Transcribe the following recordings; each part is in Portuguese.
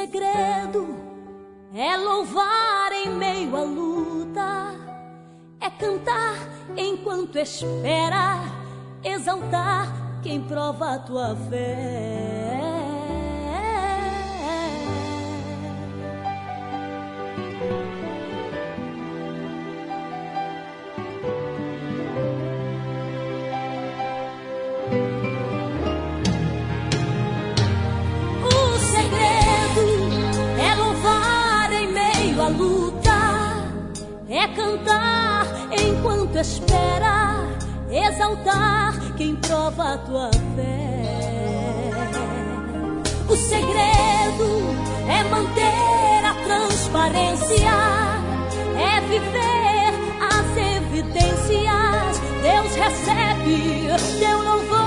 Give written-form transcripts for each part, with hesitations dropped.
segredo é louvar em meio à luta, é cantar enquanto espera, exaltar quem prova a tua fé. O segredo é louvar em meio à luta, é cantar enquanto espera, exaltar quem prova a tua fé. O segredo é manter a transparência, é viver as evidências. Deus recebe teu louvor.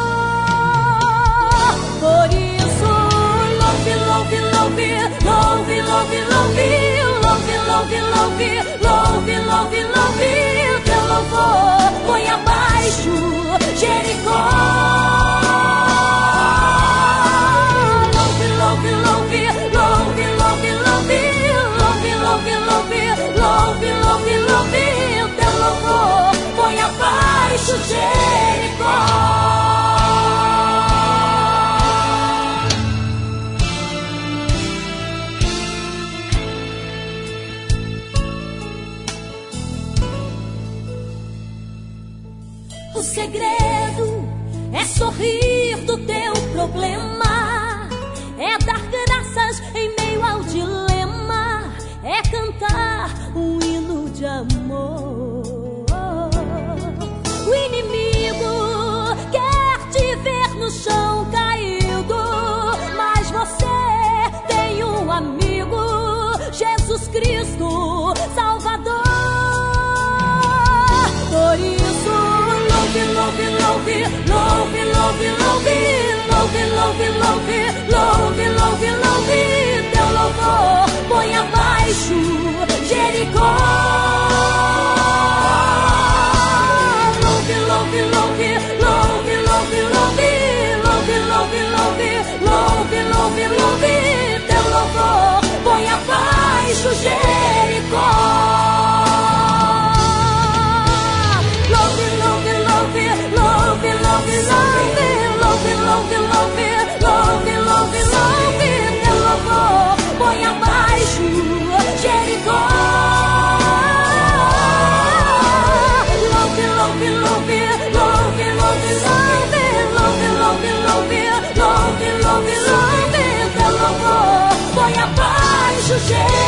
Por isso, louve, louve, louve, louve, louve, louve, louve, louve, louve, louve, louve, louve teu louvor. Põe abaixo Jericó. Louve, louve, louve, louve, louve, louve, louve, louve, louve, louve, louve, louve teu louvor. Põe abaixo Jericó. O segredo é sorrir do teu problema, é dar graças em meio ao dilema, é cantar um hino de amor. O inimigo quer te ver no chão caído, mas você tem um amigo, Jesus Cristo, Salvador. Por isso, louve, louve, louve, louve, louve, louve, louve, louve, louve, louve, louve teu louvor. Põe abaixo Jericó. Louve, louve, louve, louve, louve, louve, louve, louve, louve, louve, louve teu louvor. Põe abaixo Jericó. Love, love, love, love, love, teu louvor. Põe abaixo Jericó. Love, love, love, love, love, love, love, love, love, love, love, teu louvor. Põe abaixo Jericó.